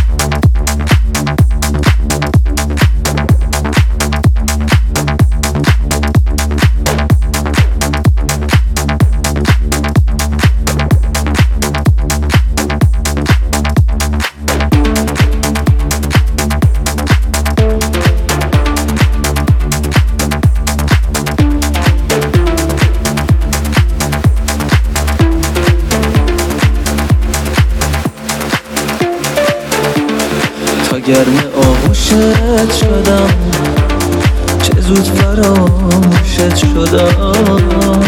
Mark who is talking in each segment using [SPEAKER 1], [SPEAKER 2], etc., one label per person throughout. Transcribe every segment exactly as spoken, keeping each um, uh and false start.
[SPEAKER 1] گرم آغوشت شدم، چه زود فراموشت شدم.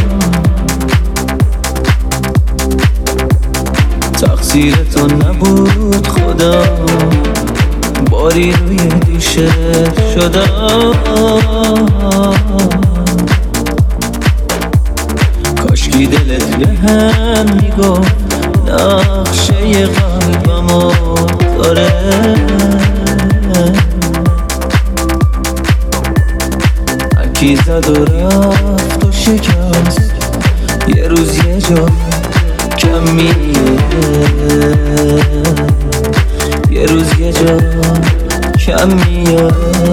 [SPEAKER 1] تقصیر تو نبود خدا، باری روی دوشت شدم. کاشکی دلت به هم میگفت نقشه قلبمو داره. کی زد و رفت و شکست، یه روز یه جا کمیه، یه روز یه جا کمیه.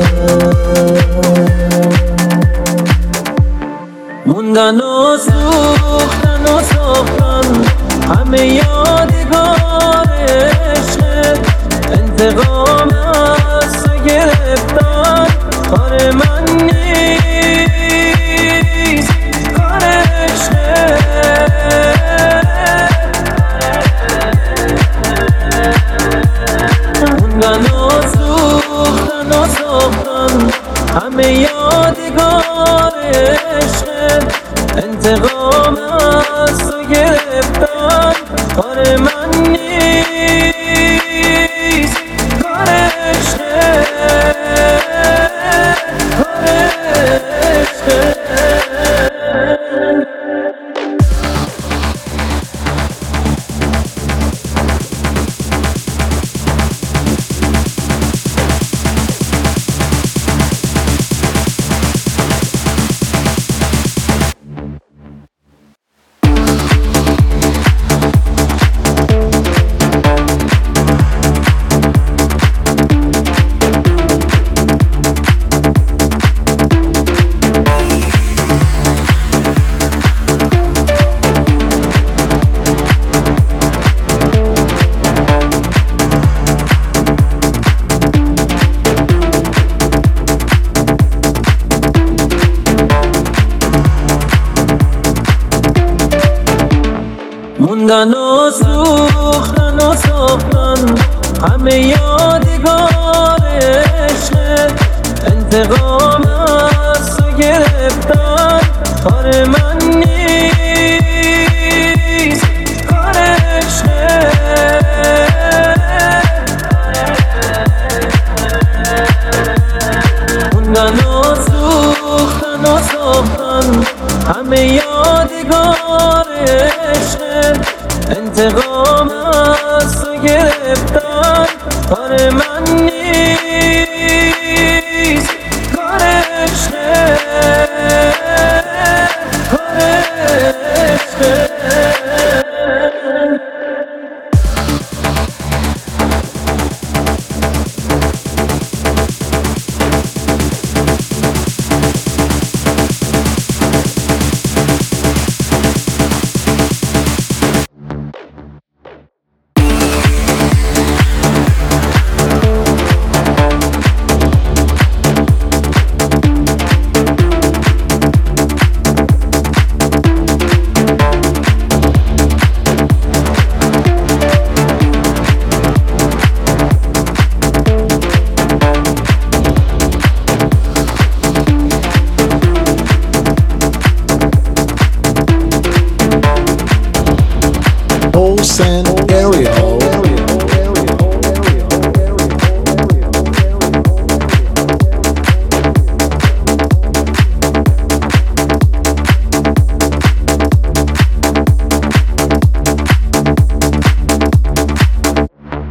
[SPEAKER 1] موندن و سوختن و ساختن همه یادگار عشقت. انتقام از تو گرفتن کار من نیست، کار عشقت. موندن و سوختن و ساختن همه یادگار عشقت. انتقام از تو گرفتن کار من نیست، کار عشقت، کار عشقت. موندن و سوختن و ساختن همه یادگار عشقت. انتقام از تو گرفتن کار من نیست، کار عشقت. موندن و سوختن و ساختن همه یادگار عشقت. انتقام از تو گرفتن کار من نیست، کار عشقت، کار عشقت.
[SPEAKER 2] San area.